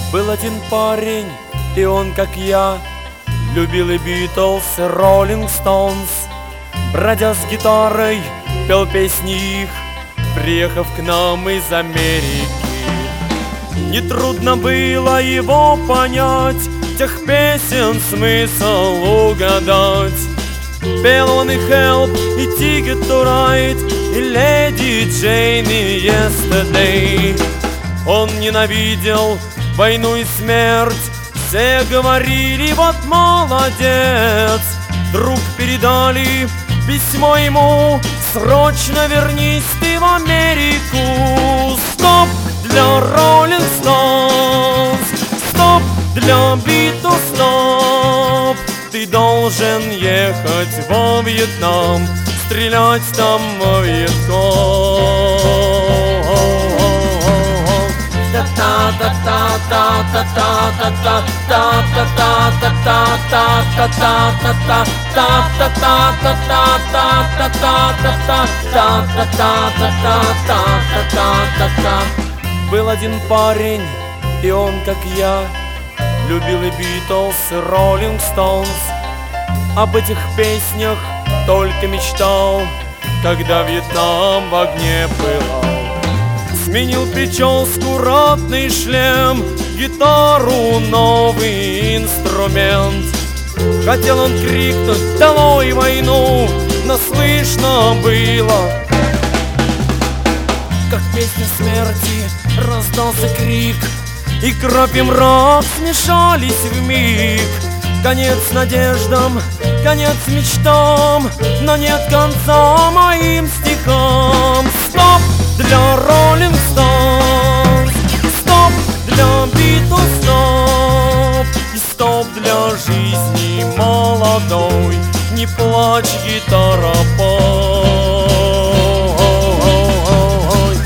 Был один парень, и он, как я, любил и Битлз, и Роллинг Стоунс. Бродя с гитарой, пел песни их, приехав к нам из Америки. Нетрудно было его понять, тех песен смысл угадать. Пел он и Help, и Ticket to Ride, и Lady Jane, и Yesterday. Он ненавидел войну и смерть, все говорили: вот молодец. Вдруг передали письмо ему: срочно вернись ты в Америку. Стоп для Роллинг Стоунс, стоп для Битлз, стоп. Ты должен ехать во Вьетнам, стрелять там во Вьетком. Был один парень, и он, как я, любил и Битлз, и Роллинг Стоунс. Об этих песнях только мечтал, когда Вьетнам в огне пылал. Сменил прическу, ратный шлем, гитару, новый инструмент. Хотел он крикнуть: долой войну, но слышно было, как песня смерти раздался крик, и кровь и мрак смешались вмиг. Конец надеждам, конец мечтам, но нет конца моим стихам. Стоп для Роллинг Стоунс, стоп для Битлз, стоп. И стоп для жизни молодой, не плачь, гитара, пой.